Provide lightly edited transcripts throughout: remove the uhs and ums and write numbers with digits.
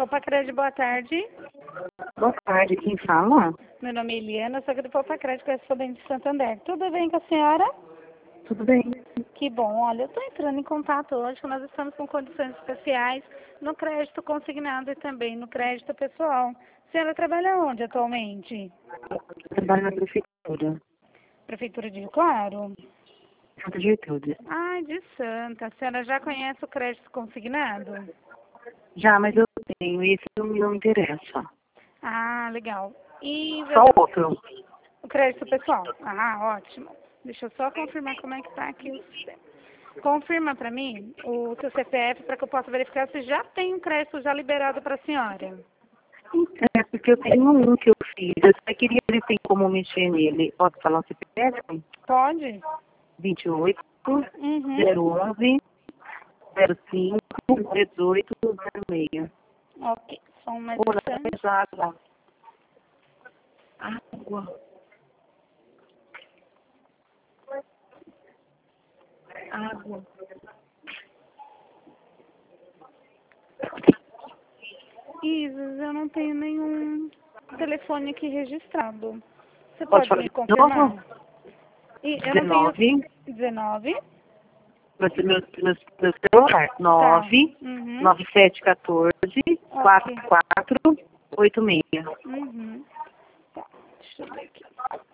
Popacred, boa tarde. Boa tarde, quem fala? Meu nome é Eliana, sou aqui do Popacred, correspondente de Santander. Tudo bem com a senhora? Tudo bem? Que bom. Olha, eu estou entrando em contato hoje, que nós estamos com condições especiais no crédito consignado e também no crédito pessoal. A senhora trabalha onde atualmente? Trabalho na prefeitura. Prefeitura de Rio Claro? Santa Gertrude. Ai, de Santa. A senhora já conhece o crédito consignado? Já, mas eu tenho. Esse não me interessa. Ah, legal. E Só outro. o crédito pessoal? Ah, ótimo. Deixa eu só confirmar como é que está aqui o sistema. Confirma para mim o seu CPF para que eu possa verificar se já tem um crédito já liberado para a senhora. É, porque eu tenho um que eu fiz. Eu só queria ver se tem como mexer nele. Posso falar o CPF? Pode? 28 Uhum. 011 05 18 06. Ok, só uma Pô, não instante. é água. Água. Água. Isis, eu não tenho nenhum telefone aqui registrado. Você Pode pode falar me de novo? confirmar? Eu não tenho 19. 19? Meu celular. Tá. 9 Uhum. 9714 Ok. 4486. Uhum. Tá, deixa eu ver aqui.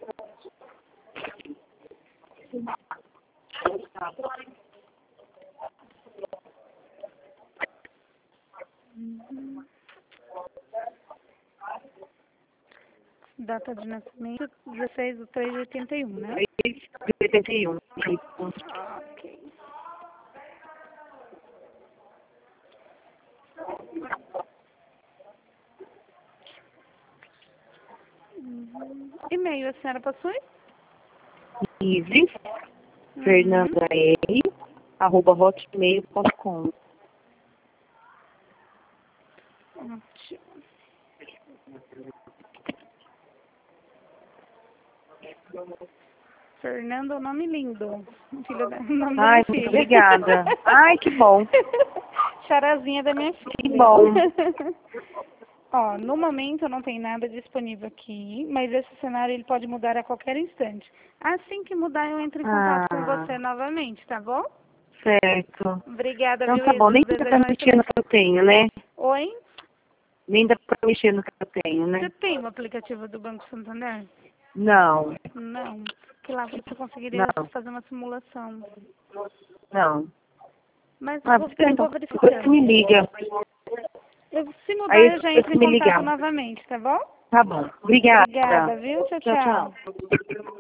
Uhum. Data de nascimento, 16/3/81, né? 81. Ok. Uhum. E-mail, a senhora possui? Isis, Uhum. Fernanda R, @hotmail.com. Ótimo. Fernanda é um nome lindo. Filho da, o nome da Ai, minha muito filha. obrigada. Ai, que bom. Charazinha da minha filha. Que bom. Ó, no momento não tem nada disponível aqui, mas esse cenário ele pode mudar a qualquer instante. Assim que mudar, eu entro em contato com Ah, você novamente, tá bom? certo. Obrigada, Então viu, tá bom. Isis? Nem dá Desejo pra uma mexer no excelente... que eu tenho, né? Oi? Nem dá pra mexer no que eu tenho, Você né? tem o aplicativo do Banco Santander? Não, Não. Que lá você conseguiria não, fazer uma simulação. não. Mas Ah, eu então, vou depois você verificando. me liga. Se mudar, Aí eu já depois entro você em me contato ligar. novamente, tá bom? Tá bom. Obrigada. Obrigada, viu? Tchau, Tchau, tchau. tchau.